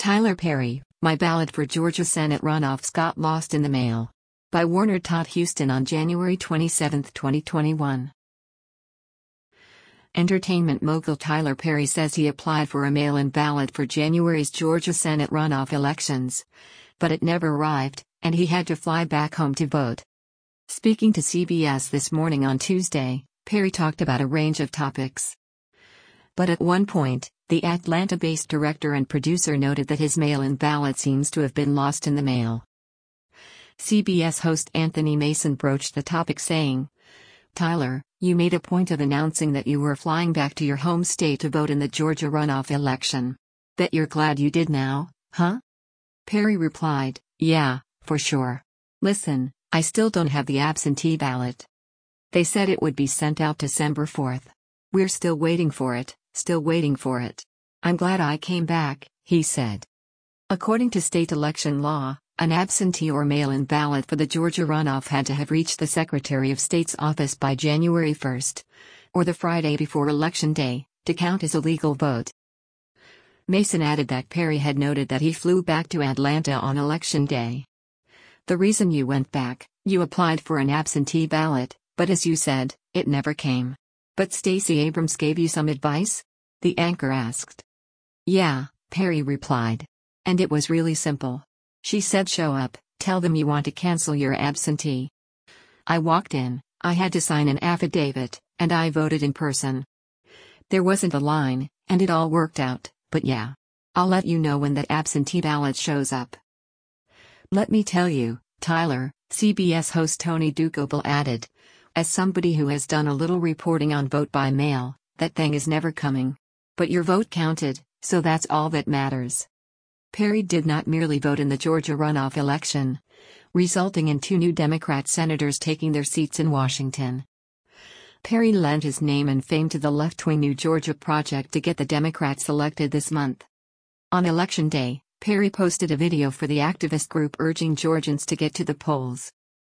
Tyler Perry, My Ballot for Georgia Senate Runoffs Got Lost in the Mail. By Warner Todd Huston on January 27, 2021. Entertainment mogul Tyler Perry says he applied for a mail-in ballot for January's Georgia Senate runoff elections. But it never arrived, and he had to fly back home to vote. Speaking to CBS This Morning on Tuesday, Perry talked about a range of topics. But at one point, the Atlanta-based director and producer noted that his mail-in ballot seems to have been lost in the mail. CBS host Anthony Mason broached the topic saying, "Tyler, you made a point of announcing that you were flying back to your home state to vote in the Georgia runoff election. Bet you're glad you did now, huh?" Perry replied, "Yeah, for sure. Listen, I still don't have the absentee ballot. They said it would be sent out December 4th. We're still waiting for it. Still waiting for it. I'm glad I came back," he said. According to state election law, an absentee or mail-in ballot for the Georgia runoff had to have reached the Secretary of State's office by January 1st, or the Friday before Election Day, to count as a legal vote. Mason added that Perry had noted that he flew back to Atlanta on Election Day. "The reason you went back, you applied for an absentee ballot, but as you said, it never came. But Stacey Abrams gave you some advice?" the anchor asked. "Yeah," Perry replied. "And it was really simple. She said show up, tell them you want to cancel your absentee. I walked in, I had to sign an affidavit, and I voted in person. There wasn't a line, and it all worked out, but yeah. I'll let you know when that absentee ballot shows up." "Let me tell you, Tyler," CBS host Tony Dokoupil added, "as somebody who has done a little reporting on vote by mail, that thing is never coming. But your vote counted, so that's all that matters." Perry did not merely vote in the Georgia runoff election, resulting in 2 new Democrat senators taking their seats in Washington. Perry lent his name and fame to the left-wing New Georgia Project to get the Democrats elected this month. On Election Day, Perry posted a video for the activist group urging Georgians to get to the polls.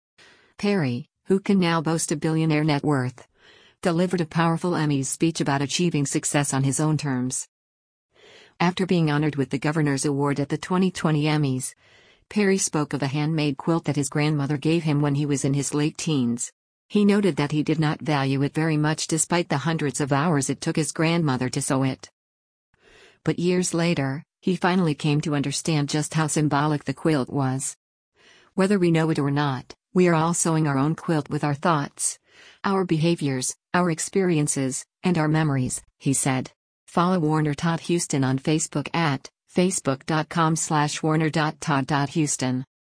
Perry, who can now boast a billionaire net worth, delivered a powerful Emmys speech about achieving success on his own terms. After being honored with the Governor's Award at the 2020 Emmys, Perry spoke of a handmade quilt that his grandmother gave him when he was in his late teens. He noted that he did not value it very much despite the hundreds of hours it took his grandmother to sew it. But years later, he finally came to understand just how symbolic the quilt was. "Whether we know it or not, we are all sewing our own quilt with our thoughts, our behaviors, our experiences, and our memories," he said. Follow Warner Todd Huston on Facebook at facebook.com/warner.todd.huston.